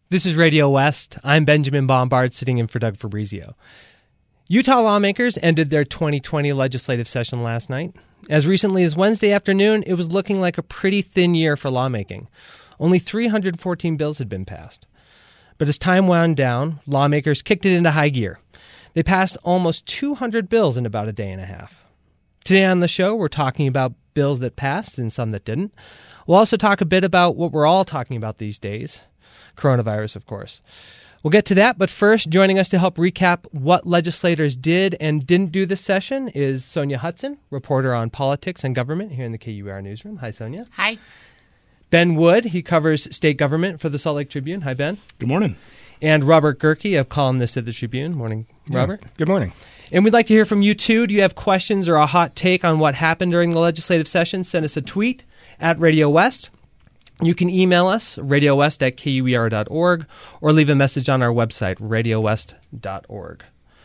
This is Radio West. I'm Benjamin Bombard, sitting in for Doug Fabrizio. Utah lawmakers ended their 2020 legislative session last night. As recently as Wednesday afternoon, it was looking like a pretty thin year for lawmaking. Only 314 bills had been passed. But as time wound down, lawmakers kicked it into high gear. They passed almost 200 bills in about a day and a half. Today on the show, we're talking about bills that passed and some that didn't. We'll also talk a bit about what we're all talking about these days. Coronavirus, of course. We'll get to that, but first, joining us to help recap what legislators did and didn't do this session is Sonia Hudson, reporter on politics and government here in the KUR newsroom. Hi, Sonia. Hi. Ben Wood, he covers state government for the Salt Lake Tribune. Hi, Ben. Good morning. And Robert Gerke, a columnist at the Tribune. Morning, Robert. Yeah. Good morning. And we'd like to hear from you, too. Do you have questions or a hot take on what happened during the legislative session? Send us a tweet at Radio West. You can email us, radiowest@kur.org, or leave a message on our website, radiowest.org.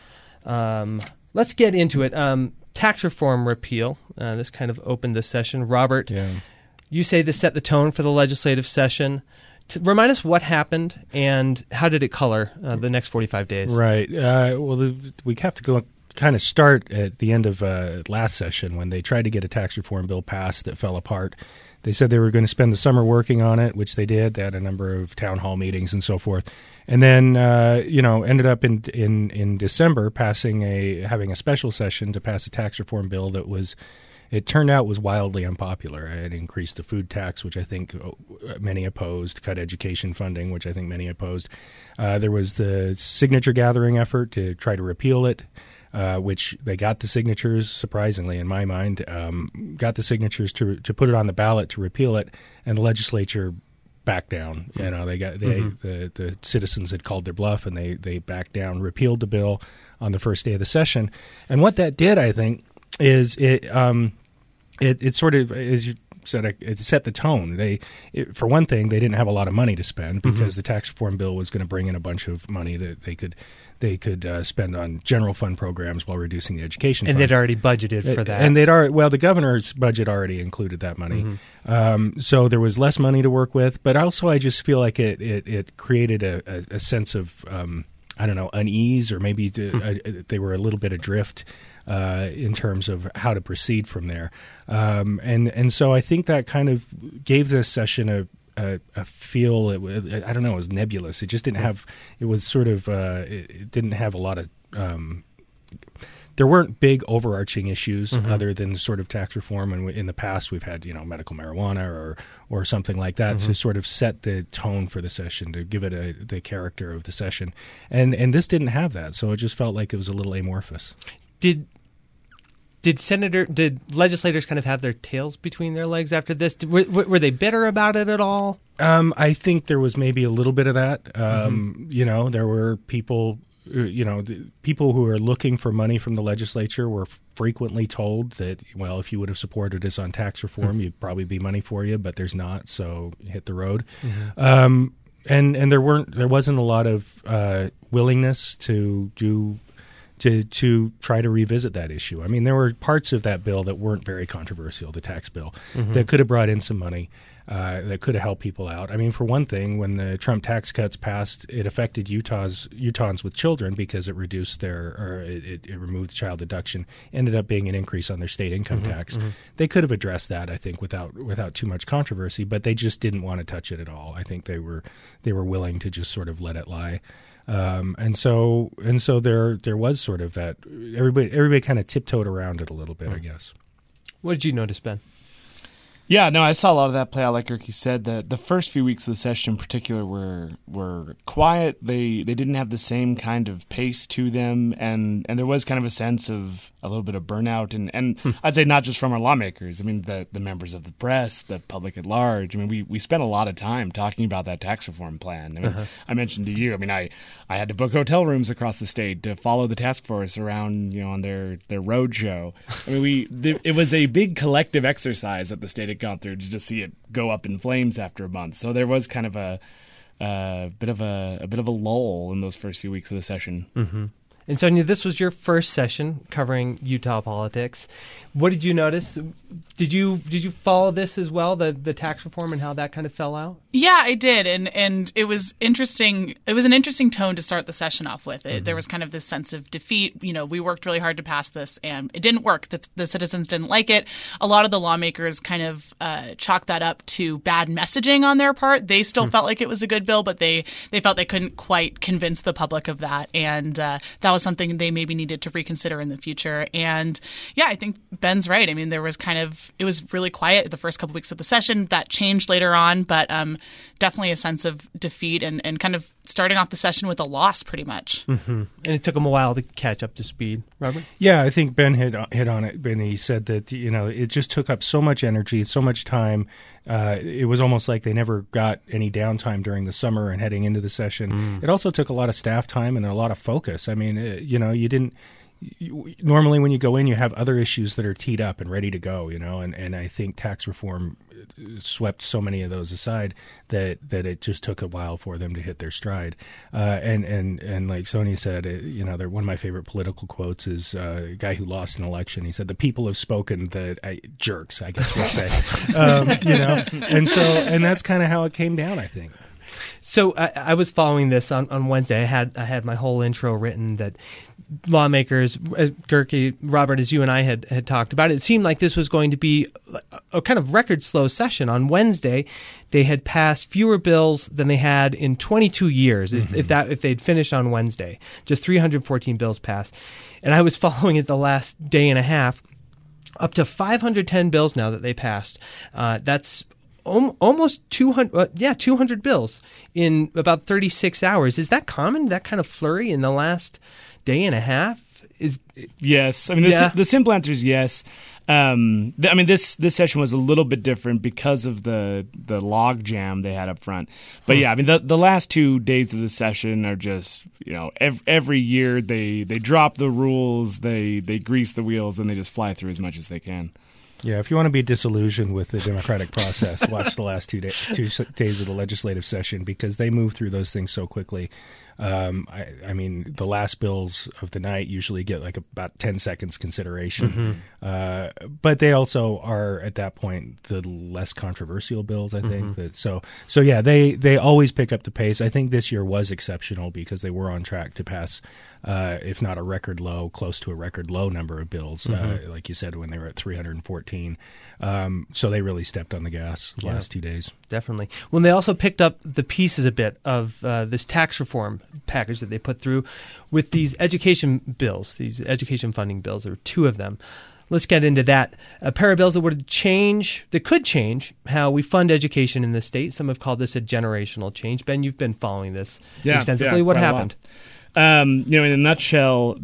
Let's get into it. Tax reform repeal. This kind of opened the session. Robert, you say this set the tone for the legislative session. Remind us what happened and how did it color the next 45 days? Right. We have to go kind of start at the end of last session when they tried to get a tax reform bill passed that fell apart. They said they were going to spend the summer working on it, which they did. They had a number of town hall meetings and so forth. And then, ended up in December having a special session to pass a tax reform bill that it turned out was wildly unpopular. It increased the food tax, which I think many opposed, cut education funding, which I think many opposed. There was the signature gathering effort to try to repeal it. Which they got the signatures, surprisingly, in my mind, got the signatures to put it on the ballot to repeal it, and the legislature backed down. You know, the citizens had called their bluff, and they backed down, repealed the bill on the first day of the session. And what that did, I think, is it sort of, as you said, it set the tone. For one thing, they didn't have a lot of money to spend because the tax reform bill was going to bring in a bunch of money that they could spend on general fund programs while reducing the education fund. And they'd already budgeted for that. And the governor's budget already included that money. So there was less money to work with. But also I just feel like it created a sense of, unease, or maybe they were a little bit adrift in terms of how to proceed from there. And so I think that kind of gave this session a feel. It was nebulous. It just didn't have. It was sort of. It didn't have a lot of. There weren't big overarching issues other than sort of tax reform. And in the past, we've had medical marijuana or something like that to sort of set the tone for the session, to give it the character of the session. And this didn't have that, so it just felt like it was a little amorphous. Did legislators kind of have their tails between their legs after this? Were they bitter about it at all? I think there was maybe a little bit of that. There were people, the people who are looking for money from the legislature were frequently told that, well, if you would have supported us on tax reform, you'd probably be money for you, but there's not, so hit the road. And there wasn't a lot of willingness to try to revisit that issue. I mean, there were parts of that bill that weren't very controversial, the tax bill, that could have brought in some money, that could have helped people out. I mean, for one thing, when the Trump tax cuts passed, it affected Utahns with children because it reduced it removed the child deduction, ended up being an increase on their state income tax. They could have addressed that, I think, without too much controversy, but they just didn't want to touch it at all. I think they were willing to just sort of let it lie. And so there was sort of that. Everybody kind of tiptoed around it a little bit, I guess. What did you notice, Ben? Yeah, no, I saw a lot of that play out. Like Gerke said, the first few weeks of the session in particular were quiet. They didn't have the same kind of pace to them, and there was kind of a sense of a little bit of burnout, and I'd say not just from our lawmakers. I mean, the members of the press, the public at large. I mean, we spent a lot of time talking about that tax reform plan. I mean, I mentioned to you, I mean, I had to book hotel rooms across the state to follow the task force around, on their road show. I mean, it was a big collective exercise that the state had gone through to just see it go up in flames after a month. So there was kind of a bit of a lull in those first few weeks of the session. And Sonia, this was your first session covering Utah politics. What did you notice? Did you follow this as well, the tax reform and how that kind of fell out? Yeah, I did, and it was interesting. It was an interesting tone to start the session off with. There was kind of this sense of defeat. We worked really hard to pass this, and it didn't work. The citizens didn't like it. A lot of the lawmakers kind of chalked that up to bad messaging on their part. They still felt like it was a good bill, but they felt they couldn't quite convince the public of that, and that was something they maybe needed to reconsider in the future. And yeah, I think Ben's right. I mean, it was really quiet the first couple weeks of the session. That changed later on, but definitely a sense of defeat and kind of starting off the session with a loss pretty much. Mm-hmm. And it took them a while to catch up to speed. Robert? Yeah, I think Ben hit on it. Ben, he said that, it just took up so much energy, so much time. It was almost like they never got any downtime during the summer and heading into the session. It also took a lot of staff time and a lot of focus. I mean, you didn't... Normally when you go in, you have other issues that are teed up and ready to go, and I think tax reform swept so many of those aside that it just took a while for them to hit their stride. And like Sonia said, one of my favorite political quotes is a guy who lost an election. He said, "The people have spoken." Jerks, I guess we'll say. And that's kind of how it came down, I think. So I was following this on Wednesday. I had my whole intro written that lawmakers, Gerke, Robert, as you and I had talked about, it seemed like this was going to be a kind of record slow session. On Wednesday, they had passed fewer bills than they had in 22 years, if they'd finished on Wednesday. Just 314 bills passed. And I was following it the last day and a half, up to 510 bills now that they passed. That's almost 200 bills in about 36 hours. Is that common, that kind of flurry in the last day and a half? Yes. I mean, the simple answer is yes. This session was a little bit different because of the log jam they had up front. But yeah, I mean, the last 2 days of the session are just, every year they drop the rules, they grease the wheels, and they just fly through as much as they can. Yeah, if you want to be disillusioned with the democratic process, watch the last 2 days of the legislative session because they move through those things so quickly. I mean, the last bills of the night usually get like about 10 seconds consideration. But they also are, at that point, the less controversial bills, I think. So yeah, they always pick up the pace. I think this year was exceptional because they were on track to pass, if not a record low, close to a record low number of bills, like you said, when they were at 314. So they really stepped on the gas the last 2 days. Definitely. Well, they also picked up the pieces a bit of this tax reform package that they put through with these education bills, these education funding bills. There were 2 of them. Let's get into that. A pair of bills that could change how we fund education in the state. Some have called this a generational change. Ben, you've been following this extensively. What happened? In a nutshell,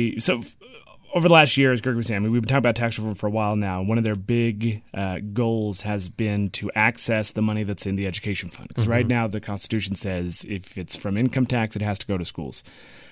over the last year, as Greg was saying, we've been talking about tax reform for a while now. One of their big goals has been to access the money that's in the education fund. Because right now the Constitution says if it's from income tax, it has to go to schools.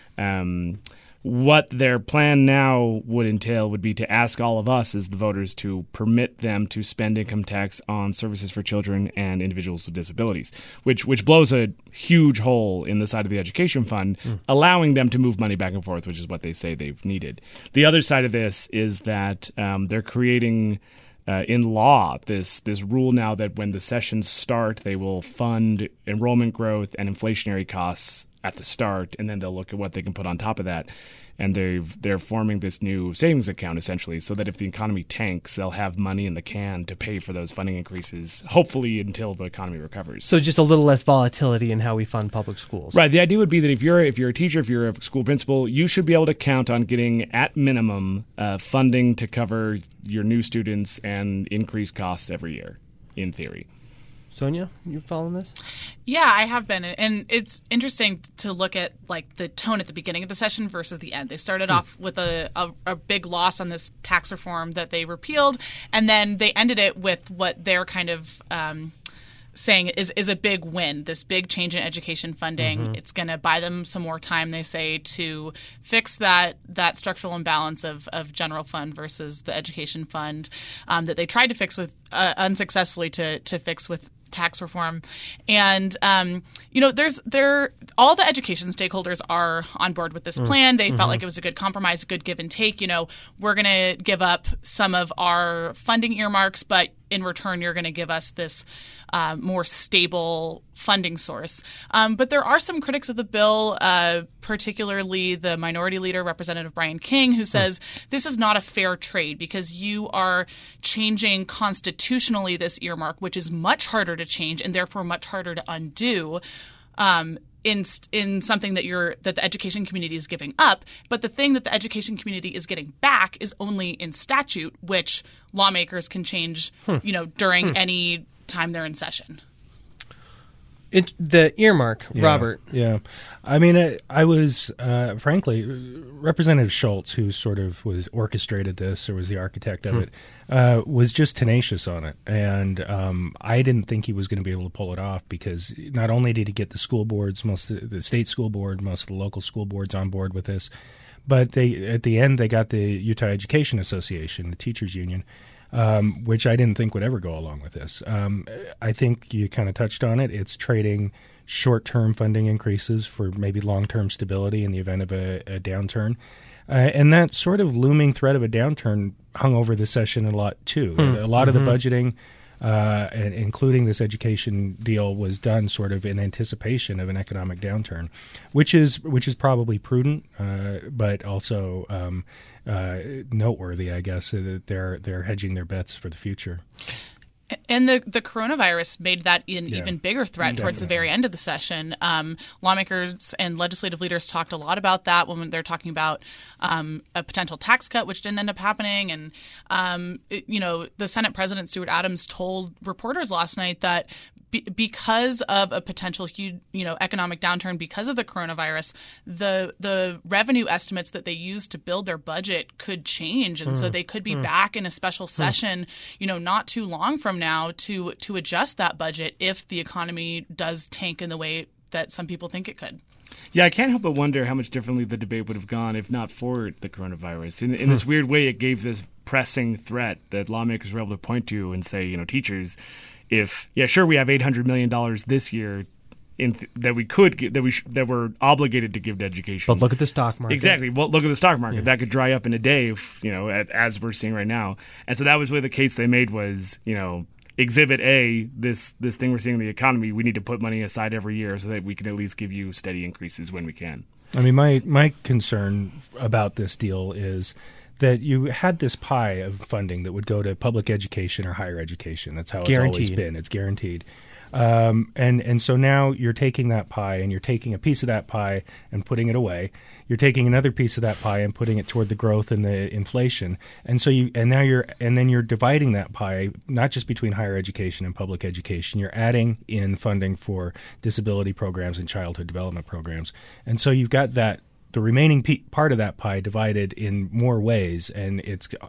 What their plan now would entail would be to ask all of us as the voters to permit them to spend income tax on services for children and individuals with disabilities, which blows a huge hole in the side of the education fund, allowing them to move money back and forth, which is what they say they've needed. The other side of this is that they're creating in law this rule now that when the sessions start, they will fund enrollment growth and inflationary costs at the start, and then they'll look at what they can put on top of that. And they're forming this new savings account, essentially, so that if the economy tanks, they'll have money in the can to pay for those funding increases, hopefully until the economy recovers. So just a little less volatility in how we fund public schools. Right. The idea would be that if you're a teacher, if you're a school principal, you should be able to count on getting, at minimum, funding to cover your new students and increased costs every year, in theory. Sonia, you following this? Yeah, I have been. And it's interesting to look at like the tone at the beginning of the session versus the end. They started off with a big loss on this tax reform that they repealed, and then they ended it with what they're kind of saying is a big win, this big change in education funding. It's going to buy them some more time, they say, to fix that structural imbalance of general fund versus the education fund that they tried to fix with unsuccessfully to fix with tax reform. And, all the education stakeholders are on board with this plan. They felt like it was a good compromise, a good give and take. We're going to give up some of our funding earmarks, but in return, you're going to give us this more stable funding source. But there are some critics of the bill, particularly the minority leader, Representative Brian King, who says this is not a fair trade because you are changing constitutionally this earmark, which is much harder to change and therefore much harder to undo. In something that the education community is giving up, but the thing that the education community is getting back is only in statute, which lawmakers can change, during any time they're in session. The earmark, Robert. Yeah. I mean, I was, frankly, Representative Schultz, who sort of orchestrated this or was the architect of it, was just tenacious on it. And I didn't think he was going to be able to pull it off because not only did he get the school boards, most of the state school board, most of the local school boards on board with this, but at the end they got the Utah Education Association, the teachers union, which I didn't think would ever go along with this. I think you kind of touched on it. It's trading short-term funding increases for maybe long-term stability in the event of a downturn. And that sort of looming threat of a downturn hung over the session a lot, too. A lot of the budgeting, and including this education deal, was done sort of in anticipation of an economic downturn, which is probably prudent, but also noteworthy, I guess, that they're hedging their bets for the future. And the coronavirus made that an even bigger threat towards the very end of the session. Lawmakers and legislative leaders talked a lot about that when they're talking about a potential tax cut, which didn't end up happening. And, the Senate President Stuart Adams told reporters last night that because of a potential huge, economic downturn because of the coronavirus, the revenue estimates that they used to build their budget could change, and so they could be back in a special session, not too long from now to adjust that budget if the economy does tank in the way that some people think it could. Yeah, I can't help but wonder how much differently the debate would have gone if not for the coronavirus. In this weird way, it gave this pressing threat that lawmakers were able to point to and say, teachers, we have $800 million this year that we're obligated to give to education. But look at the stock market. Exactly. Well, look at the stock market. Yeah. That could dry up in a day, as we're seeing right now. And so that was really the case they made was, Exhibit A, this thing we're seeing in the economy, we need to put money aside every year so that we can at least give you steady increases when we can. I mean, my concern about this deal is that you had this pie of funding that would go to public education or higher education. That's how it's always been. It's guaranteed. And so now you're taking that pie and you're taking a piece of that pie and putting it away. You're taking another piece of that pie and putting it toward the growth and the inflation. And so then you're dividing that pie not just between higher education and public education. You're adding in funding for disability programs and childhood development programs. And so you've got the remaining part of that pie divided in more ways, and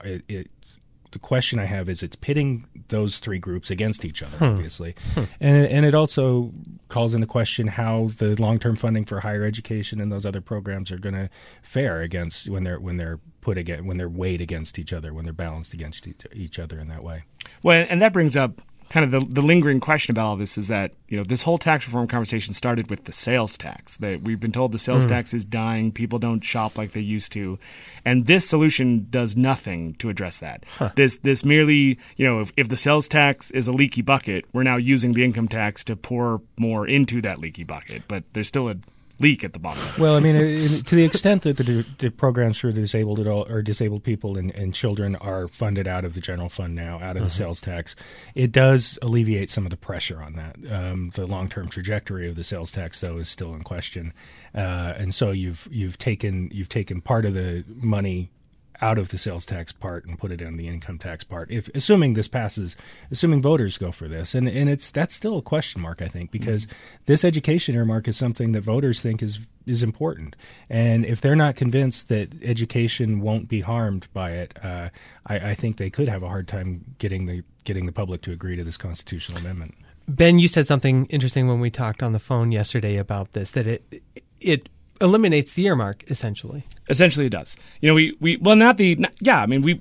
the question I have is it's pitting those three groups against each other, obviously. And it also calls into question how the long-term funding for higher education and those other programs are going to fare against when they're weighed against each other, when they're balanced against each other in that way. Well, and that brings up kind of the lingering question about all this is that, this whole tax reform conversation started with the sales tax. That we've been told the sales tax is dying. People don't shop like they used to. And this solution does nothing to address that. This merely, if the sales tax is a leaky bucket, we're now using the income tax to pour more into that leaky bucket. But there's still a leak at the bottom. Well, I mean, to the extent that the programs for disabled people and children are funded out of the general fund now, out of the sales tax, it does alleviate some of the pressure on that. The long-term trajectory of the sales tax, though, is still in question, and so you've taken part of the money out of the sales tax part and put it in the income tax part. Assuming this passes, assuming voters go for this, and that's still a question mark, I think, because this education earmark is something that voters think is important, and if they're not convinced that education won't be harmed by it, I think they could have a hard time getting the public to agree to this constitutional amendment. Ben, you said something interesting when we talked on the phone yesterday about this, that it eliminates the earmark, essentially. Essentially, it does. We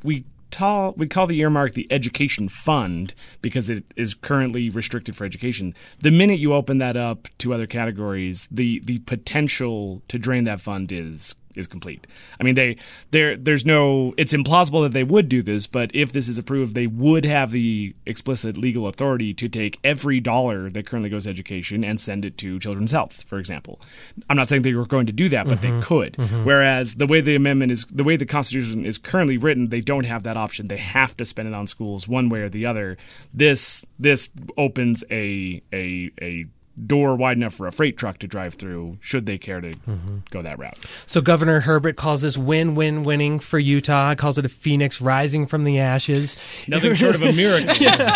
call the earmark the education fund because it is currently restricted for education. The minute you open that up to other categories, the potential to drain that fund is complete. I mean, there's no. It's implausible that they would do this, but if this is approved, they would have the explicit legal authority to take every dollar that currently goes to education and send it to children's health, for example. I'm not saying they were going to do that, but they could. Whereas the way the Constitution is currently written, they don't have that option. They have to spend it on schools one way or the other. This opens a door wide enough for a freight truck to drive through should they care to go that route. So Governor Herbert calls this win-win-winning for Utah. Calls it a phoenix rising from the ashes. Nothing short of a miracle.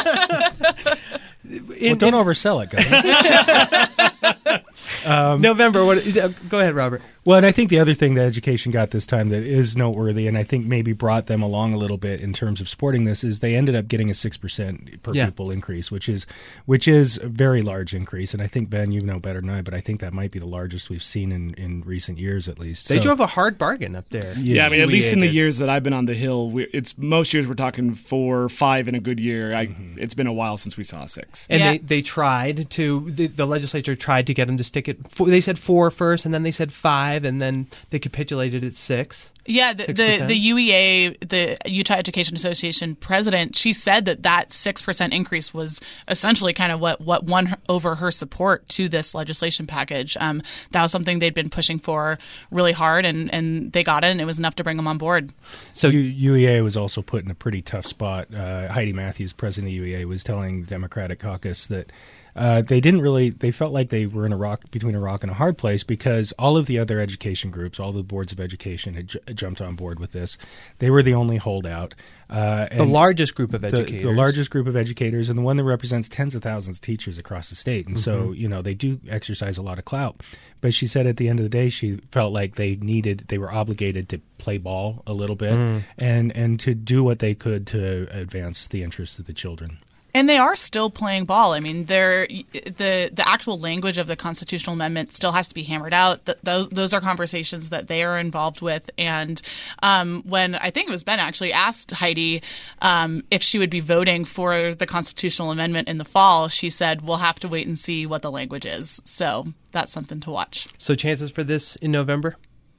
Well, don't oversell it, Governor. November. What is it? Go ahead, Robert. Well, and I think the other thing that education got this time that is noteworthy, and I think maybe brought them along a little bit in terms of supporting this, is they ended up getting a 6% per pupil increase, which is a very large increase. And I think, Ben, you know better than I, but I think that might be the largest we've seen in recent years, at least. They drove a hard bargain up there. Yeah, I mean, at least in the years that I've been on the Hill, it's most years we're talking 4, 5 in a good year. It's been a while since we saw 6. And they tried to, the legislature tried to get them to stick it. They said 4 first, and then they said 5. And then they capitulated at 6. Yeah, the UEA, the Utah Education Association president, she said that 6% increase was essentially kind of what won over her support to this legislation package. That was something they'd been pushing for really hard, and they got it, and it was enough to bring them on board. So UEA was also put in a pretty tough spot. Heidi Matthews, president of UEA, was telling the Democratic caucus that they felt like they were between a rock and a hard place because all of the other education groups, all the boards of education had jumped on board with this. They were the only holdout. The largest group of educators. The largest group of educators, and the one that represents tens of thousands of teachers across the state. And so, they do exercise a lot of clout. But she said at the end of the day, she felt like they were obligated to play ball a little bit and to do what they could to advance the interests of the children. And they are still playing ball. I mean, the actual language of the constitutional amendment still has to be hammered out. Those are conversations that they are involved with. And when I think it was Ben actually asked Heidi if she would be voting for the constitutional amendment in the fall, she said, we'll have to wait and see what the language is. So that's something to watch. So chances for this in November?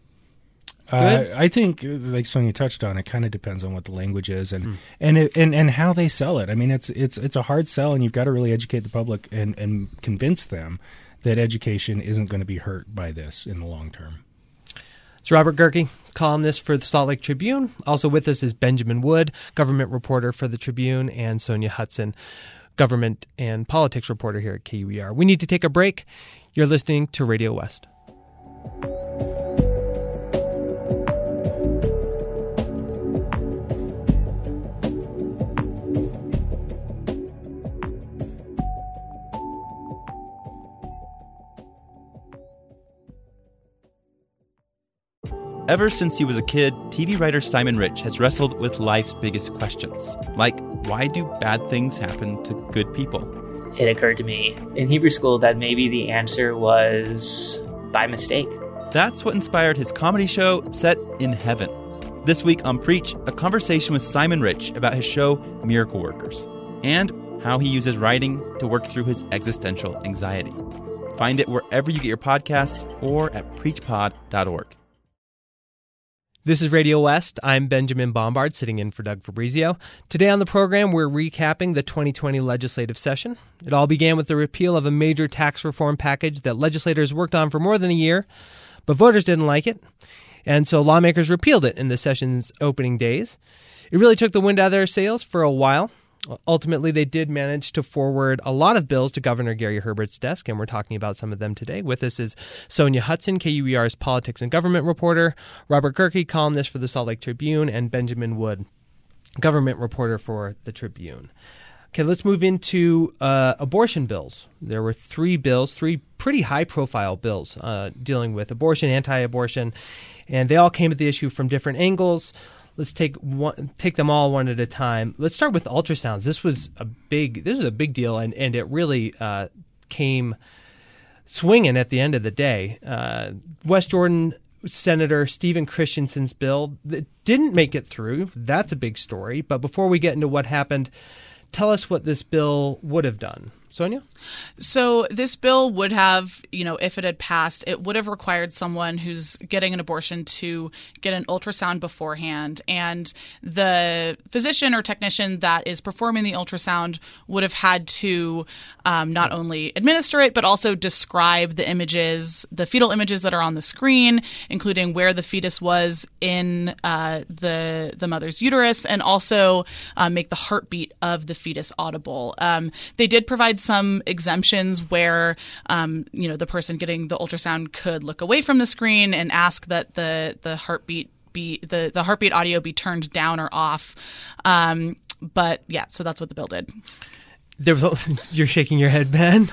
I think, like Sonia touched on, it kind of depends on what the language is and how they sell it. I mean, it's a hard sell, and you've got to really educate the public and convince them that education isn't going to be hurt by this in the long term. It's Robert Gehrke, columnist for the Salt Lake Tribune. Also with us is Benjamin Wood, government reporter for the Tribune, and Sonia Hudson, government and politics reporter here at KUER. We need to take a break. You're listening to Radio West. Ever since he was a kid, TV writer Simon Rich has wrestled with life's biggest questions, like why do bad things happen to good people? It occurred to me in Hebrew school that maybe the answer was by mistake. That's what inspired his comedy show, Set in Heaven. This week on Preach, a conversation with Simon Rich about his show, Miracle Workers, and how he uses writing to work through his existential anxiety. Find it wherever you get your podcasts or at preachpod.org. This is Radio West. I'm Benjamin Bombard, sitting in for Doug Fabrizio. Today on the program, we're recapping the 2020 legislative session. It all began with the repeal of a major tax reform package that legislators worked on for more than a year, but voters didn't like it, and so lawmakers repealed it in the session's opening days. It really took the wind out of their sails for a while. Ultimately, they did manage to forward a lot of bills to Governor Gary Herbert's desk, and we're talking about some of them today. With us is Sonia Hudson, KUER's politics and government reporter, Robert Gehrke, columnist for the Salt Lake Tribune, and Benjamin Wood, government reporter for the Tribune. Okay, let's move into abortion bills. There were 3 bills, 3 pretty high-profile bills dealing with abortion, anti-abortion, and they all came at the issue from different angles. Let's take them all one at a time. Let's start with ultrasounds. This was a big deal, and it really came swinging at the end of the day. West Jordan Senator Stephen Christensen's bill that didn't make it through. That's a big story. But before we get into what happened, tell us what this bill would have done. Sonia? So this bill would have, if it had passed, it would have required someone who's getting an abortion to get an ultrasound beforehand. And the physician or technician that is performing the ultrasound would have had to not only administer it, but also describe the images, the fetal images that are on the screen, including where the fetus was in the mother's uterus, and also make the heartbeat of the fetus audible. They did provide some exemptions where, the person getting the ultrasound could look away from the screen and ask that the heartbeat the heartbeat audio be turned down or off. But yeah, so that's what the bill did. You're shaking your head, Ben.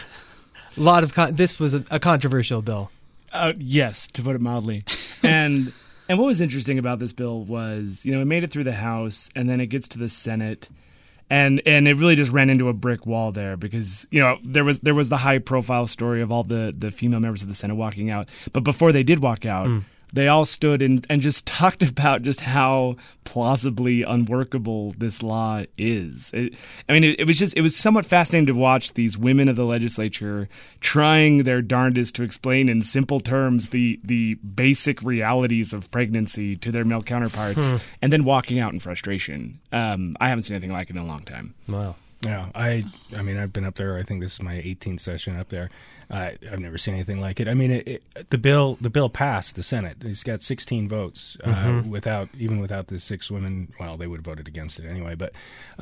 This was a controversial bill. Yes, to put it mildly. And what was interesting about this bill was, it made it through the House and then it gets to the Senate. And it really just ran into a brick wall there because, there was the high profile story of all the female members of the Senate walking out. But before they did walk out, they all stood and just talked about just how plausibly unworkable this law is. It was somewhat fascinating to watch these women of the legislature trying their darndest to explain in simple terms the basic realities of pregnancy to their male counterparts and then walking out in frustration. I haven't seen anything like it in a long time. Wow. Yeah, I've been up there. I think this is my 18th session up there. I've never seen anything like it. The bill passed the Senate. It's got 16 votes without the 6 women. Well, they would have voted against it anyway. But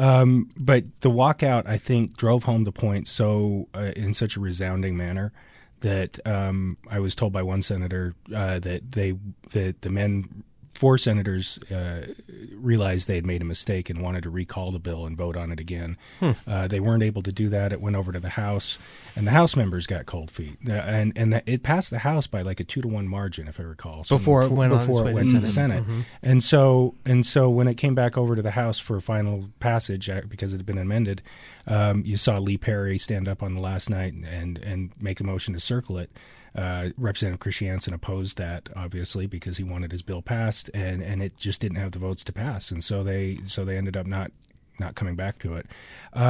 the walkout, I think, drove home the point in such a resounding manner that I was told by one senator that the men. 4 senators realized they had made a mistake and wanted to recall the bill and vote on it again. They weren't able to do that. It went over to the House, and the House members got cold feet. And it passed the House by like a 2-1 margin, if I recall. Before it went to the Senate. And so when it came back over to the House for final passage, because it had been amended, you saw Lee Perry stand up on the last night and make a motion to circle it. Representative Christensen opposed that, obviously, because he wanted his bill passed, and it just didn't have the votes to pass, and so they ended up not coming back to it.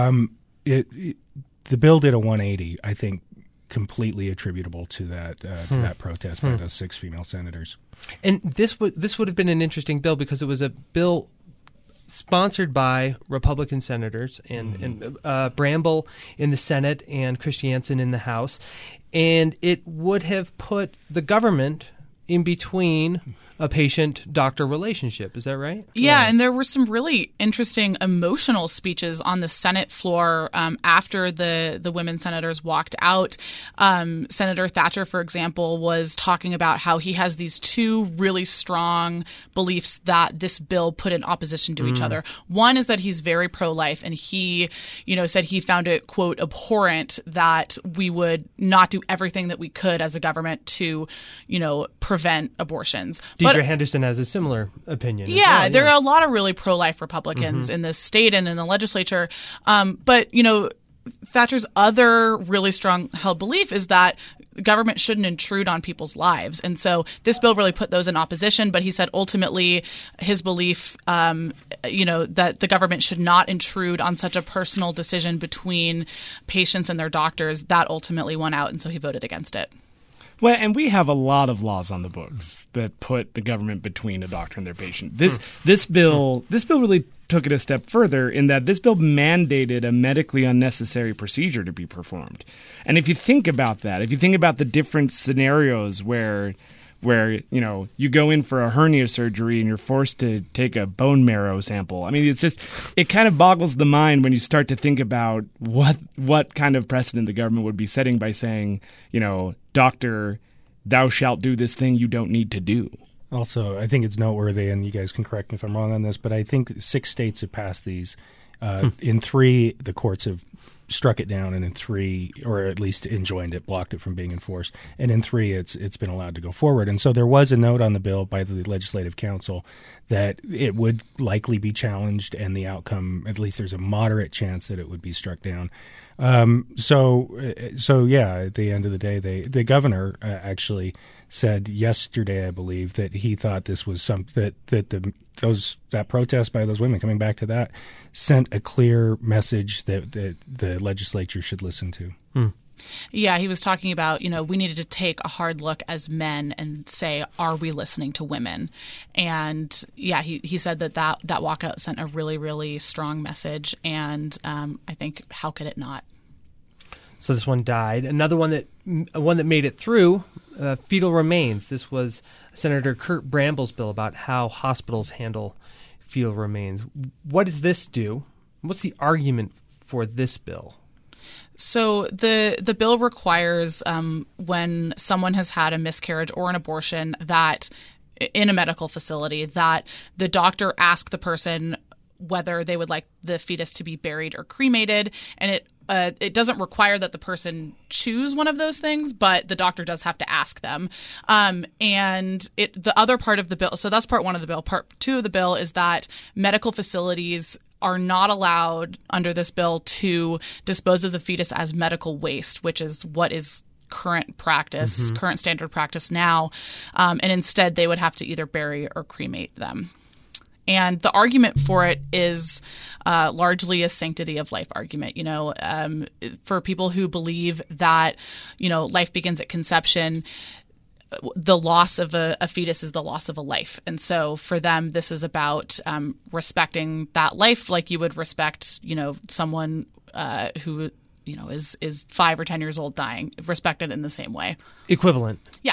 The bill did a 180, I think, completely attributable to that protest by those 6 female senators. And this would have been an interesting bill because it was a bill sponsored by Republican senators and Bramble in the Senate and Christensen in the House. And it would have put the government in between a patient-doctor relationship. Is that right? Yeah, and there were some really interesting emotional speeches on the Senate floor after the women senators walked out. Senator Thatcher, for example, was talking about how he has these 2 really strong beliefs that this bill put in opposition to each other. One is that he's very pro-life, and he, said he found it, quote, abhorrent that we would not do everything that we could as a government to, prevent abortions. Deidre Henderson has a similar opinion. Yeah, there are a lot of really pro-life Republicans in this state and in the legislature. But, Thatcher's other really strong held belief is that the government shouldn't intrude on people's lives. And so this bill really put those in opposition. But he said ultimately his belief, that the government should not intrude on such a personal decision between patients and their doctors, that ultimately won out. And so he voted against it. Well, and we have a lot of laws on the books that put the government between a doctor and their patient. This bill really took it a step further in that this bill mandated a medically unnecessary procedure to be performed. And if you think about that, if you think about the different scenarios where you go in for a hernia surgery and you're forced to take a bone marrow sample. I mean, it kind of boggles the mind when you start to think about what kind of precedent the government would be setting by saying, doctor, thou shalt do this thing you don't need to do. Also, I think it's noteworthy, and you guys can correct me if I'm wrong on this, but I think 6 states have passed these In 3, the courts have struck it down, and in 3, or at least enjoined it, blocked it from being enforced. And in 3, it's been allowed to go forward. And so there was a note on the bill by the Legislative Council that it would likely be challenged, and the outcome, at least there's a moderate chance that it would be struck down. So yeah, at the end of the day, the governor actually said yesterday, I believe, that he thought this was that protest by those women, coming back to that, sent a clear message that the legislature should listen to. Yeah, he was talking about, we needed to take a hard look as men and say, are we listening to women? And yeah, he said that walkout sent a really, really strong message. And I think, how could it not? So this one died. Another one that made it through, fetal remains. This was Senator Kurt Bramble's bill about how hospitals handle fetal remains. What does this do? What's the argument for this bill? So the bill requires when someone has had a miscarriage or an abortion that in a medical facility that the doctor ask the person whether they would like the fetus to be buried or cremated, and it doesn't require that the person choose one of those things, but the doctor does have to ask them. And the other part of the bill, so that's part 1 of the bill. Part 2 of the bill is that medical facilities are not allowed under this bill to dispose of the fetus as medical waste, which is what is current practice, current standard practice now. And instead, they would have to either bury or cremate them. And the argument for it is largely a sanctity of life argument. For people who believe that, life begins at conception, the loss of a fetus is the loss of a life. And so for them, this is about respecting that life like you would respect, someone who, is 5 or 10 years old dying, respected in the same way. Equivalent. Yeah.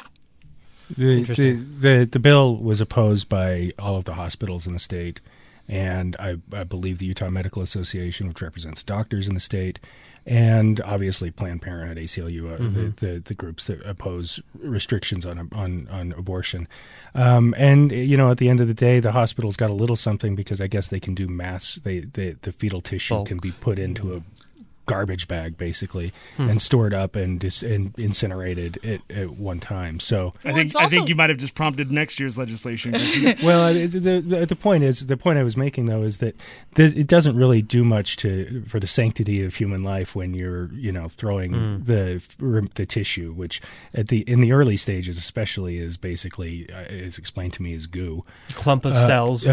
The bill was opposed by all of the hospitals in the state, and I believe the Utah Medical Association, which represents doctors in the state, and obviously Planned Parenthood, ACLU, are the groups that oppose restrictions on abortion. And at the end of the day, the hospitals got a little something because I guess they can do mass. The fetal tissue can be put into a garbage bag basically and stored up and incinerated at one time. So I think you might have just prompted next year's legislation. Well, the point I was making though is that it doesn't really do much for the sanctity of human life when you're throwing the tissue, which in the early stages especially is basically is explained to me as goo, a clump of cells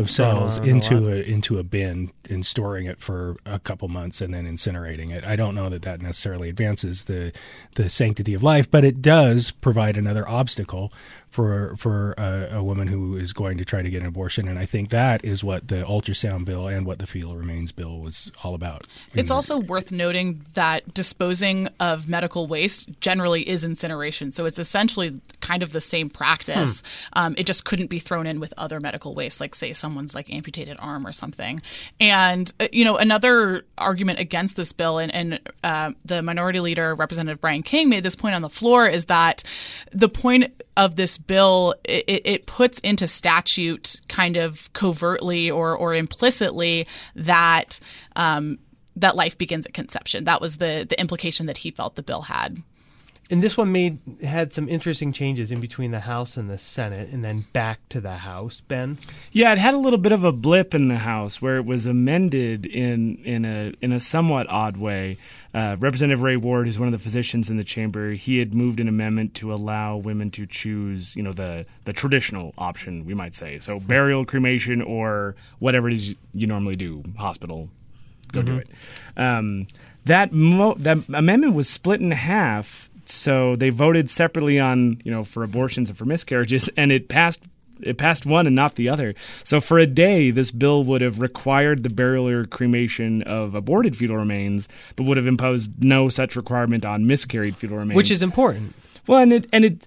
into a bin and storing it for a couple months and then incinerating it. I don't know that necessarily advances the sanctity of life, but it does provide another obstacle for a woman who is going to try to get an abortion. And I think that is what the ultrasound bill and what the fetal remains bill was all about. It's also worth noting that disposing of medical waste generally is incineration. So it's essentially kind of the same practice. It just couldn't be thrown in with other medical waste, like say someone's amputated arm or something. And, another argument against this bill, and the minority leader, Representative Brian King, made this point on the floor, is that the point of this bill, it puts into statute kind of covertly or implicitly that that life begins at conception. That was the implication that he felt the bill had. And this one had some interesting changes in between the House and the Senate, and then back to the House. Ben? Yeah, it had a little bit of a blip in the House where it was amended in a somewhat odd way. Representative Ray Ward, who's one of the physicians in the chamber, he had moved an amendment to allow women to choose, the traditional option, we might say. So burial, cremation, or whatever it is you normally do, hospital, go do it. That amendment was split in half. So they voted separately on, for abortions and for miscarriages, and it passed one and not the other. So for a day, this bill would have required the burial or cremation of aborted fetal remains, but would have imposed no such requirement on miscarried fetal remains. Which is important. Well, and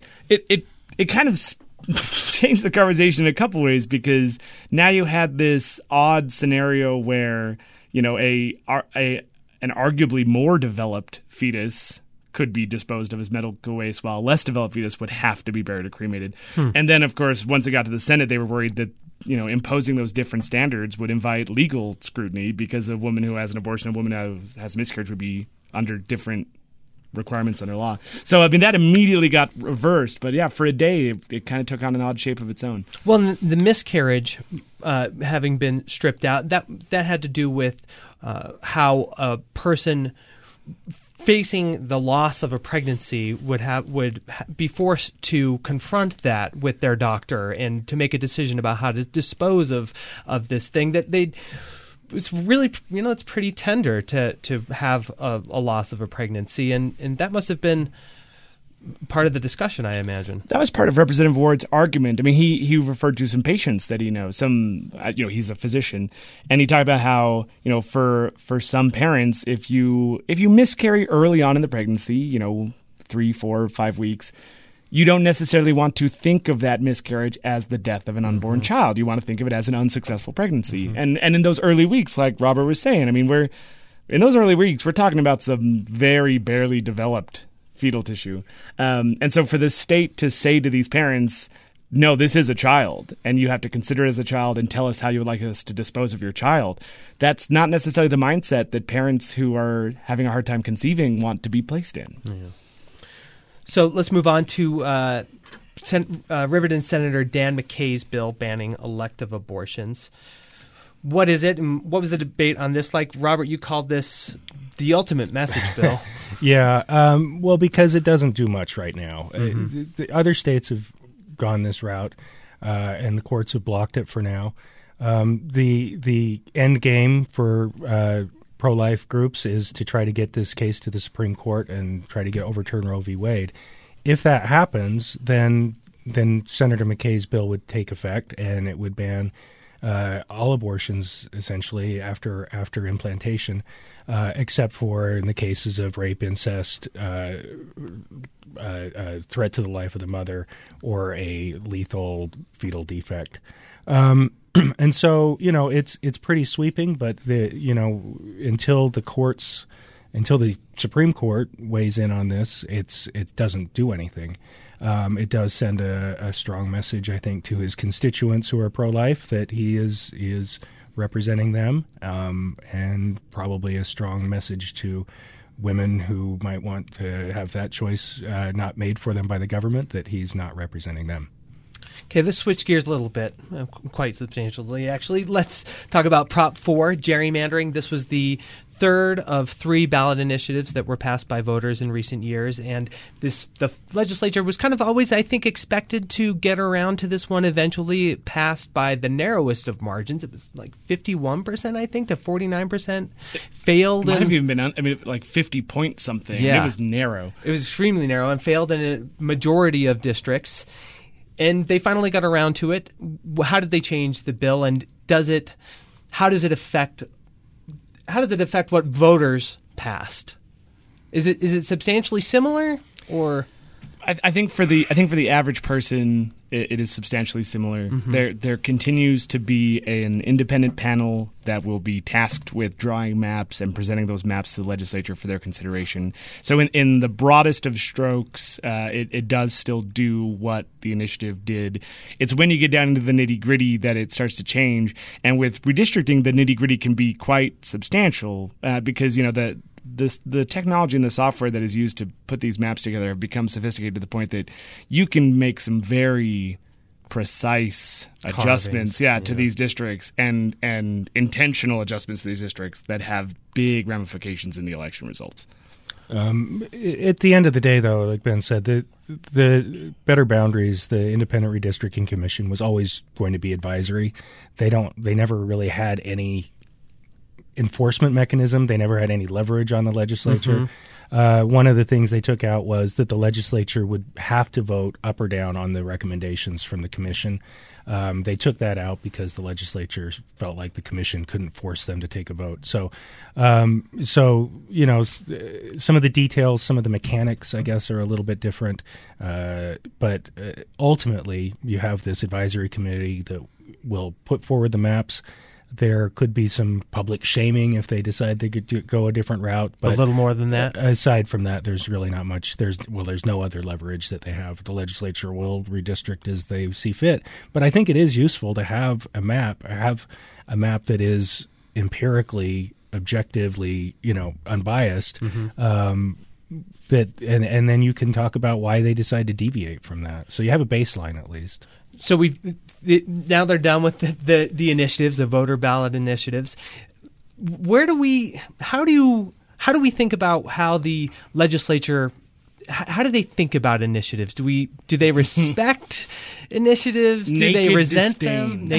it kind of changed the conversation in a couple ways, because now you had this odd scenario where, an arguably more developed fetus could be disposed of as medical waste, while a less developed fetus would have to be buried or cremated. And then, of course, once it got to the Senate, they were worried that imposing those different standards would invite legal scrutiny, because a woman who has an abortion, a woman who has miscarriage would be under different requirements under law. So, that immediately got reversed. But, for a day, it kind of took on an odd shape of its own. Well, the miscarriage having been stripped out, that had to do with how a person facing the loss of a pregnancy would be forced to confront that with their doctor and to make a decision about how to dispose of this thing that they. It's really, it's pretty tender to have a loss of a pregnancy, and that must have been part of the discussion, I imagine. That was part of Representative Ward's argument. He referred to some patients that he knows. He's a physician, and he talked about how, for some parents, if you miscarry early on in the pregnancy, 3, 4, 5 weeks, you don't necessarily want to think of that miscarriage as the death of an unborn child. You want to think of it as an unsuccessful pregnancy. And in those early weeks, like Robert was saying, we're talking about some very barely developed fetal tissue. And so for the state to say to these parents, no, this is a child, and you have to consider it as a child and tell us how you would like us to dispose of your child, that's not necessarily the mindset that parents who are having a hard time conceiving want to be placed in. Yeah. So let's move on to Riverdon Senator Dan McKay's bill banning elective abortions. What is it, and what was the debate on this like? Robert, you called this the ultimate message bill. Yeah, well, because it doesn't do much right now. The other states have gone this route, and the courts have blocked it for now. The end game for pro-life groups is to try to get this case to the Supreme Court and try to get overturned Roe v. Wade. If that happens, then Senator McKay's bill would take effect, and it would ban all abortions essentially after implantation, except for in the cases of rape, incest, threat to the life of the mother, or a lethal fetal defect. And so, it's pretty sweeping, but until the Supreme Court weighs in on this, it doesn't do anything. It does send a strong message, I think, to his constituents who are pro-life that he is representing them, and probably a strong message to women who might want to have that choice not made for them by the government, that he's not representing them. Okay, let's switch gears a little bit, quite substantially, actually. Let's talk about Prop 4, gerrymandering. This was the third of 3 ballot initiatives that were passed by voters in recent years, and the legislature was kind of always, I think, expected to get around to this one eventually. It passed by the narrowest of margins. It was like 51%, I think, to 49%. Failed. It might have even been, like 50 point something. Yeah. It was narrow. It was extremely narrow and failed in a majority of districts. And they finally got around to it. How did they change the bill, and how does it affect what voters passed? Is it substantially similar, or? I think for the average person, it is substantially similar. Mm-hmm. There continues to be an independent panel that will be tasked with drawing maps and presenting those maps to the legislature for their consideration. So in the broadest of strokes, it does still do what the initiative did. It's when you get down into the nitty-gritty that it starts to change. And with redistricting, the nitty-gritty can be quite substantial because, the technology and the software that is used to put these maps together have become sophisticated to the point that you can make some very precise adjustments to these districts and intentional adjustments to these districts that have big ramifications in the election results. At the end of the day, though, like Ben said, the Better Boundaries, the Independent Redistricting Commission, was always going to be advisory. They never really had any enforcement mechanism. They never had any leverage on the legislature. Mm-hmm. One of the things they took out was that the legislature would have to vote up or down on the recommendations from the commission. They took that out because the legislature felt like the commission couldn't force them to take a vote. So some of the details, some of the mechanics, I guess, are a little bit different. But ultimately, you have this advisory committee that will put forward the maps. There could be some public shaming if they decide they could go a different route. But a little more than that? Aside from that, there's really not much. There's no other leverage that they have. The legislature will redistrict as they see fit. But I think it is useful to have a map that is empirically, objectively, unbiased. That and then you can talk about why they decide to deviate from that. So you have a baseline at least. So now they're done with the initiatives, the voter ballot initiatives. How do we think about how the legislature? How do they think about initiatives? Do they respect initiatives? Do they resent them?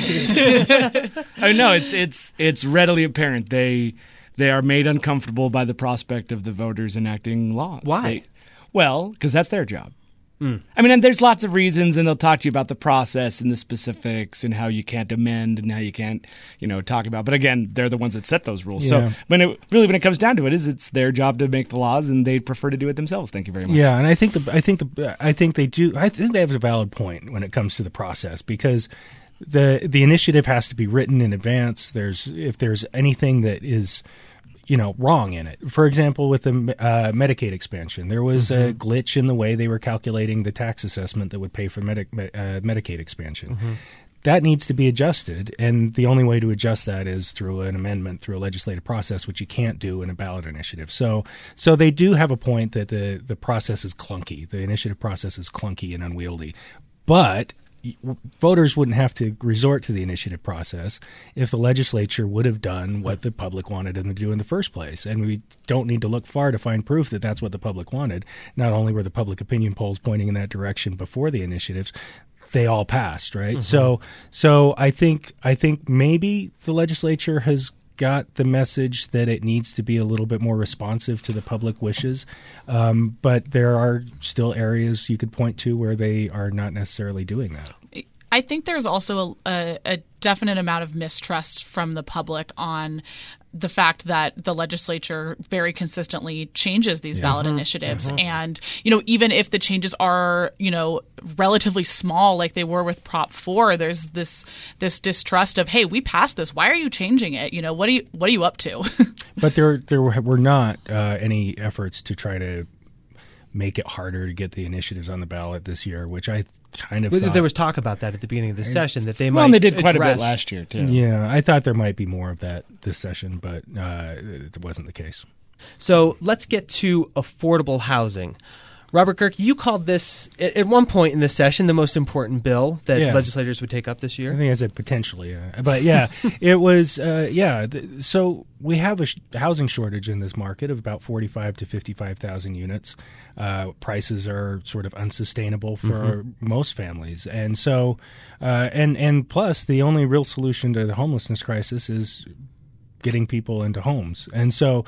I mean, no, it's readily apparent they are made uncomfortable by the prospect of the voters enacting laws. Why? Because that's their job. I mean, and there's lots of reasons, and they'll talk to you about the process and the specifics and how you can't amend and how you can't, talk about. But again, they're the ones that set those rules. Yeah. So when it comes down to it, it's their job to make the laws, and they prefer to do it themselves. Thank you very much. Yeah, and I think they do. I think they have a valid point when it comes to the process, because the initiative has to be written in advance. If there's anything that is wrong in it. For example, with the Medicaid expansion, there was a glitch in the way they were calculating the tax assessment that would pay for Medicaid expansion. That needs to be adjusted, and the only way to adjust that is through an amendment, through a legislative process, which you can't do in a ballot initiative. So they do have a point that the process is clunky. The initiative process is clunky and unwieldy. But voters wouldn't have to resort to the initiative process if the legislature would have done what the public wanted them to do in the first place. And we don't need to look far to find proof that that's what the public wanted. Not only were the public opinion polls pointing in that direction before the initiatives, they all passed, right? So I think maybe the legislature has got the message that it needs to be a little bit more responsive to the public wishes. But there are still areas you could point to where they are not necessarily doing that. I think there's also a definite amount of mistrust from the public on the fact that the legislature very consistently changes these ballot initiatives. And, even if the changes are, relatively small like they were with Prop 4, there's this distrust of, hey, we passed this. Why are you changing it? What are you up to? But there were not any efforts to try to make it harder to get the initiatives on the ballot this year, which I kind of thought. There was talk about that at the beginning of the session, that they might. Well, they did quite address. a bit last year, too. Yeah, I thought there might be more of that this session, but it wasn't the case. So let's get to affordable housing. Robert Kirk, you called this, at one point in this session, the most important bill that legislators would take up this year. I think I said potentially. But yeah, it was, so we have a housing shortage in this market of about 45 to 55,000 units. Prices are sort of unsustainable for most families. And so, and plus, the only real solution to the homelessness crisis is getting people into homes. And so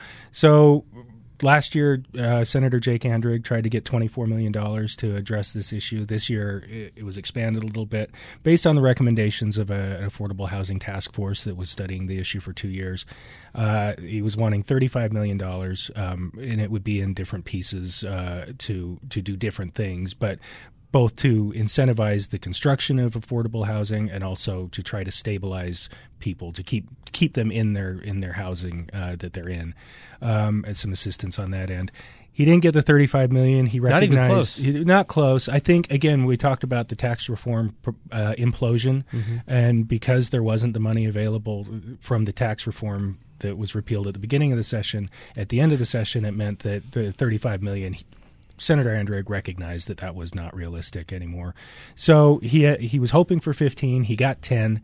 last year, Senator Jake Andrig tried to get $24 million to address this issue. This year, it was expanded a little bit based on the recommendations of an affordable housing task force that was studying the issue for 2 years. He was wanting $35 million, and it would be in different pieces to do different things, but both to incentivize the construction of affordable housing and also to try to stabilize people, to keep them in their housing that they're in, and some assistance on that end. He didn't get the $35 million. He recognized not close. I think, again, we talked about the tax reform implosion, and because there wasn't the money available from the tax reform that was repealed at the beginning of the session, at the end of the session, it meant that the $35 million. Senator Andrig recognized that was not realistic anymore. So he was hoping for 15. He got 10.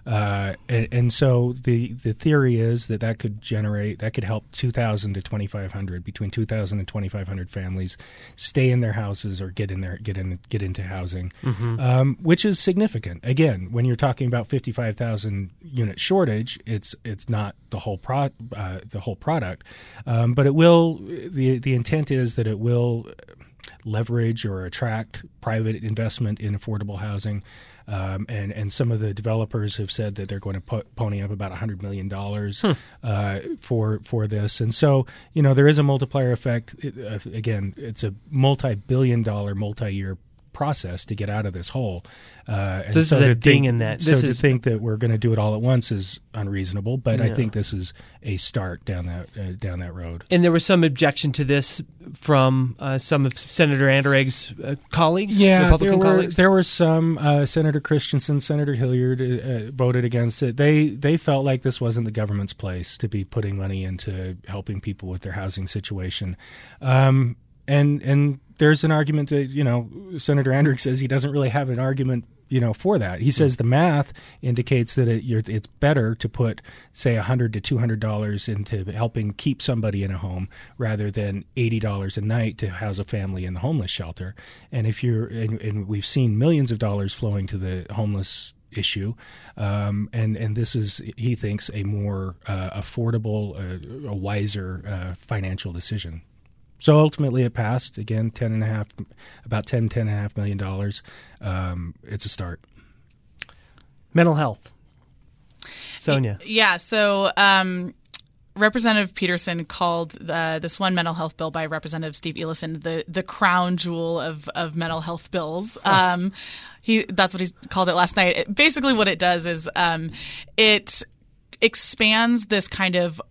And so the theory is that could help 2,000 to 2,500, between 2,000 and 2,500 families stay in their houses or get into housing, which is significant. Again, when you're talking about 55,000 unit shortage, it's not the whole product, but it will. The intent is that it will leverage or attract private investment in affordable housing. And some of the developers have said that they're going to pony up about $100 million for this. And so, there is a multiplier effect. Again, it's a multi-billion-dollar, multi-year process to get out of this hole. And this is a ding in that. To think that we're going to do it all at once is unreasonable, but I think this is a start down that road. And there was some objection to this from some of Senator Anderegg's colleagues, Republican colleagues? There were some. Senator Christensen, Senator Hilliard voted against it. They felt like this wasn't the government's place to be putting money into helping people with their housing situation. And there's an argument that, Senator Anderegg says he doesn't really have an argument, for that. He says the math indicates that it's better to put, say, $100 to $200 into helping keep somebody in a home rather than $80 a night to house a family in the homeless shelter. And and we've seen millions of dollars flowing to the homeless issue, and this is, he thinks, a more affordable, a wiser financial decision. So ultimately, it passed. Again, about $10.5 million. It's a start. Mental health. Sonia. Yeah. So Representative Peterson called this one mental health bill by Representative Steve Ellison the crown jewel of mental health bills. That's what he called it last night. Basically, what it does is it expands this kind of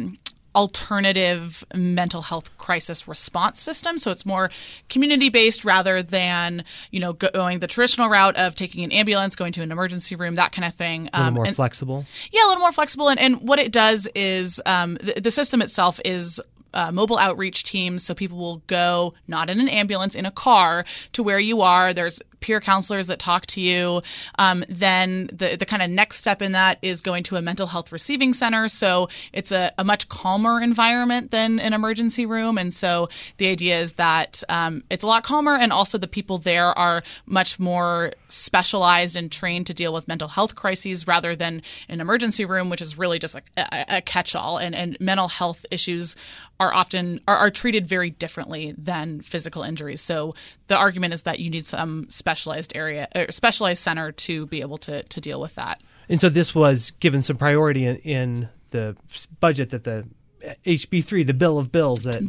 alternative mental health crisis response system. So it's more community-based rather than, going the traditional route of taking an ambulance, going to an emergency room, that kind of thing. A little more flexible. Yeah, a little more flexible. And what it does is the system itself is mobile outreach teams. So people will go not in an ambulance, in a car to where you are. There's peer counselors that talk to you. Then the kind of next step in that is going to a mental health receiving center. So it's a much calmer environment than an emergency room. And so the idea is that it's a lot calmer, and also the people there are much more specialized and trained to deal with mental health crises rather than an emergency room, which is really just a catch-all. And mental health issues are often are treated very differently than physical injuries. So the argument is that you need some specialized center to be able to deal with that. And so this was given some priority in the budget that the HB3, the Bill of Bills that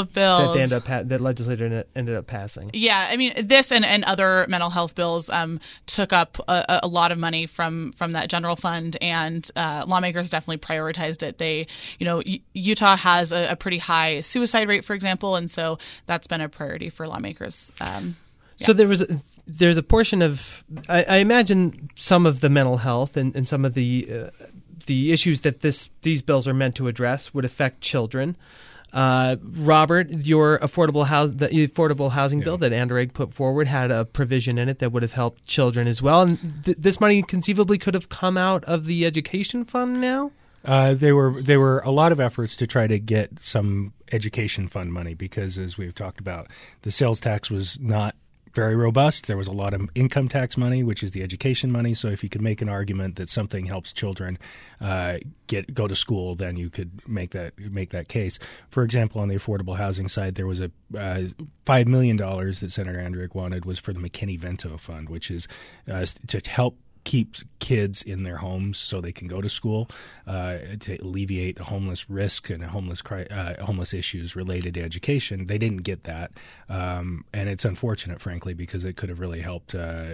that legislature ended up passing. Yeah, I mean, this and other mental health bills took up a lot of money from that general fund, and lawmakers definitely prioritized it. Utah has a pretty high suicide rate, for example, and so that's been a priority for lawmakers. So there's a portion of, I imagine, some of the mental health and some of the issues that these bills are meant to address would affect children. Robert, your affordable housing bill that Anderegg put forward had a provision in it that would have helped children as well. And this money conceivably could have come out of the education fund now? There were a lot of efforts to try to get some education fund money because, as we've talked about, the sales tax was not very robust. There was a lot of income tax money, which is the education money. So if you could make an argument that something helps children go to school, then you could make that case. For example, on the affordable housing side, there was a $5 million that Senator Anderegg wanted was for the McKinney-Vento Fund, which is to help keep kids in their homes so they can go to school, to alleviate the homeless risk and homeless issues related to education. They didn't get that, and it's unfortunate, frankly, because it could have really helped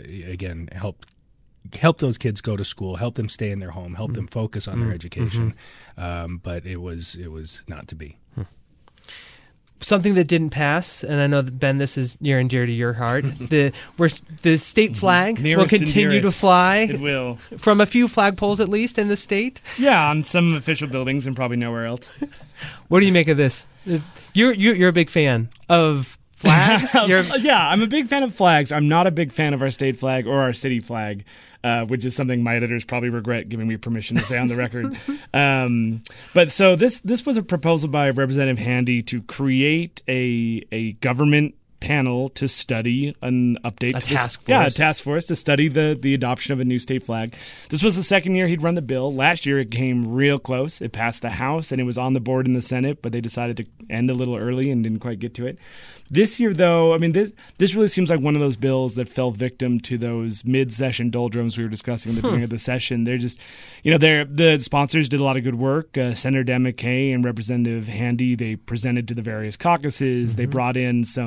help those kids go to school, help them stay in their home, help them focus on their education. But it was not to be. Something that didn't pass, and I know that, Ben, this is near and dear to your heart. The state flag will continue to fly. It will, from a few flagpoles at least in the state. Yeah, on some official buildings and probably nowhere else. What do you make of this? You're a big fan of flags. Yeah, I'm a big fan of flags. I'm not a big fan of our state flag or our city flag, which is something my editors probably regret giving me permission to say on the record. But so this was a proposal by Representative Handy to create a government panel to study an update. A task force. Yeah, a task force to study the adoption of a new state flag. This was the second year he'd run the bill. Last year it came real close. It passed the House and it was on the board in the Senate, but they decided to end a little early and didn't quite get to it. This year, though, I mean, this really seems like one of those bills that fell victim to those mid-session doldrums we were discussing in the beginning of the session. They're just, the sponsors did a lot of good work. Senator Dan McKay and Representative Handy, they presented to the various caucuses. They brought in some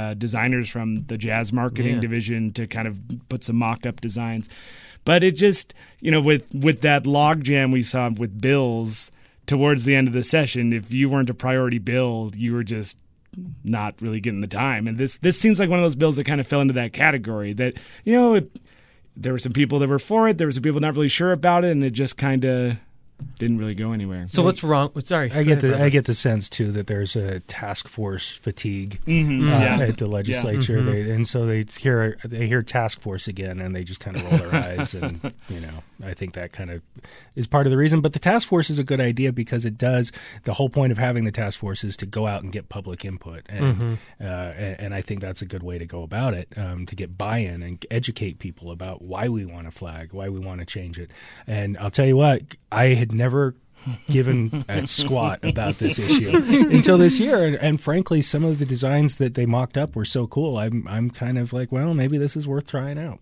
designers from the jazz marketing division to kind of put some mock-up designs. But it just, with that logjam we saw with bills towards the end of the session, if you weren't a priority bill, you were just not really getting the time. And this seems like one of those bills that kind of fell into that category that, there were some people that were for it, there were some people not really sure about it, and it just kind of didn't really go anywhere. So what's wrong? Sorry, I get the sense too that there's a task force fatigue at the legislature, and so they hear task force again, and they just kind of roll their eyes, and I think that kind of is part of the reason. But the task force is a good idea because it does. The whole point of having the task force is to go out and get public input, and I think that's a good way to go about it, to get buy-in and educate people about why we want a flag, why we want to change it. And I'll tell you what, I had never given a squat about this issue until this year, and frankly, some of the designs that they mocked up were so cool. I'm kind of like, well, maybe this is worth trying out.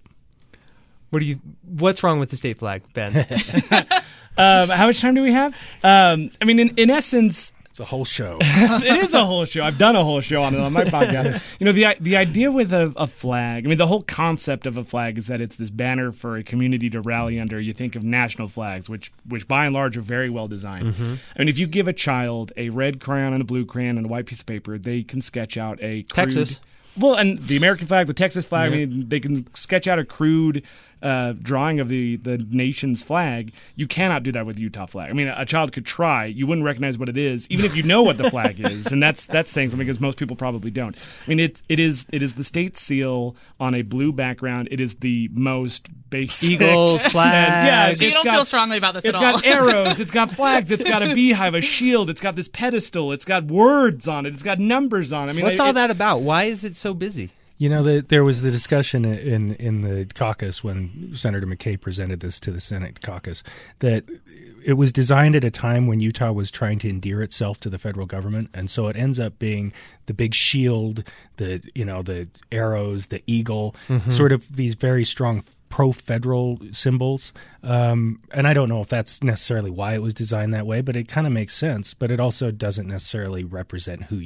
What's wrong with the state flag, Ben? How much time do we have? In essence, it's a whole show. It is a whole show. I've done a whole show on it on my podcast. The idea with a flag, the whole concept of a flag is that it's this banner for a community to rally under. You think of national flags, which by and large are very well designed. If you give a child a red crayon and a blue crayon and a white piece of paper, they can sketch out a crude, Texas. Well, and the American flag, the Texas flag, they can sketch out a crude drawing of the nation's flag. You cannot do that with the Utah flag. A child could try. You wouldn't recognize what it is, even if you know what the flag is. And that's saying something because most people probably don't. It is the state seal on a blue background. It is the most basic. Eagles, flags. So you don't feel strongly about this at all. It's got arrows. It's got flags. It's got a beehive, a shield. It's got this pedestal. It's got words on it. It's got numbers on it. What's all that about? Why is it so busy? There was the discussion in the caucus when Senator McKay presented this to the Senate caucus that it was designed at a time when Utah was trying to endear itself to the federal government, and so it ends up being the big shield, the arrows, the eagle, sort of these very strong pro-federal symbols. And I don't know if that's necessarily why it was designed that way, but it kind of makes sense. But it also doesn't necessarily represent who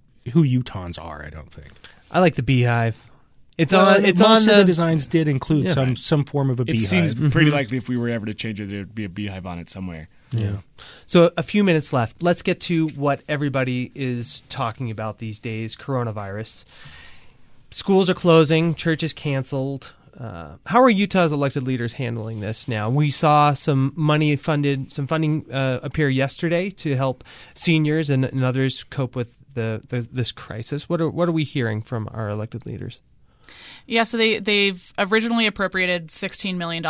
Utahns are, I don't think. I like the beehive. Most of the designs did include some form of a beehive. It seems pretty likely if we were ever to change it, there'd be a beehive on it somewhere. Yeah. So a few minutes left. Let's get to what everybody is talking about these days, coronavirus. Schools are closing. Churches canceled. How are Utah's elected leaders handling this now? We saw some funding appear yesterday to help seniors and others cope with this crisis. What are we hearing from our elected leaders? Yeah, so they've originally appropriated $16 million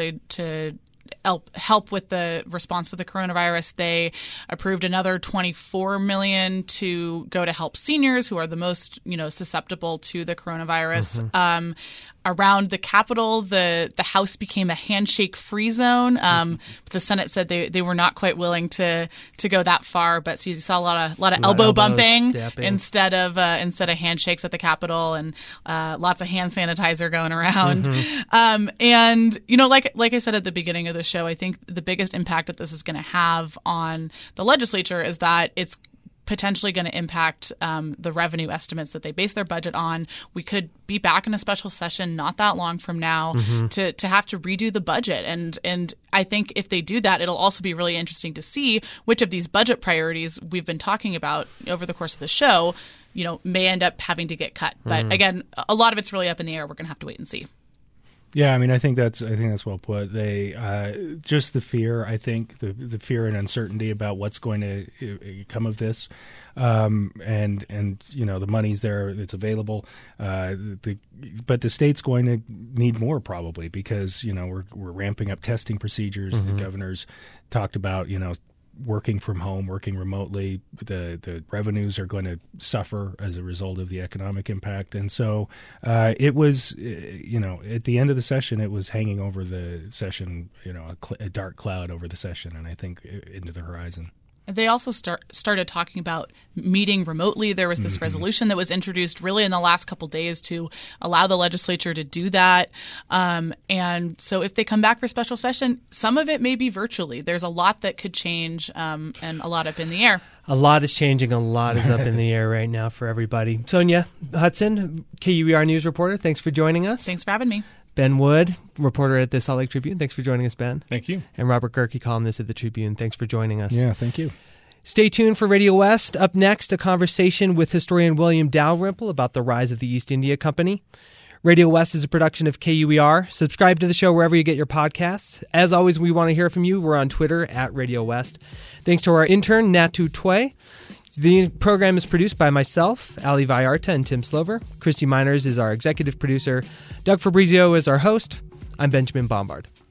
to help with the response to the coronavirus. They approved another $24 million to go to help seniors who are the most susceptible to the coronavirus. Around the Capitol, the House became a handshake-free zone. The Senate said they were not quite willing to go that far, but so you saw a lot of elbow bumping instead of handshakes at the Capitol, and lots of hand sanitizer going around. And like I said at the beginning of the show, I think the biggest impact that this is going to have on the legislature is that it's potentially going to impact the revenue estimates that they base their budget on. We could be back in a special session not that long from now to have to redo the budget. And I think if they do that, it'll also be really interesting to see which of these budget priorities we've been talking about over the course of the show, may end up having to get cut. But again, a lot of it's really up in the air. We're going to have to wait and see. Yeah, I think that's well put. They just the fear. I think the fear and uncertainty about what's going to come of this, and the money's there, it's available. But the state's going to need more probably because we're ramping up testing procedures. The governor's talked about working from home, working remotely. The revenues are going to suffer as a result of the economic impact. And so it was, at the end of the session, it was hanging over the session, a dark cloud over the session, and I think into the horizon. They also started talking about meeting remotely. There was this resolution that was introduced really in the last couple days to allow the legislature to do that. And so if they come back for special session, some of it may be virtually. There's a lot that could change and a lot up in the air. A lot is changing. A lot is up in the air right now for everybody. Sonia Hudson, KUER News reporter, thanks for joining us. Thanks for having me. Ben Wood, reporter at the Salt Lake Tribune. Thanks for joining us, Ben. Thank you. And Robert Gerke, columnist at the Tribune. Thanks for joining us. Yeah, thank you. Stay tuned for Radio West. Up next, a conversation with historian William Dalrymple about the rise of the East India Company. Radio West is a production of KUER. Subscribe to the show wherever you get your podcasts. As always, we want to hear from you. We're on Twitter at Radio West. Thanks to our intern, Natu Tway. The program is produced by myself, Ali Vallarta, and Tim Slover. Christy Miners is our executive producer. Doug Fabrizio is our host. I'm Benjamin Bombard.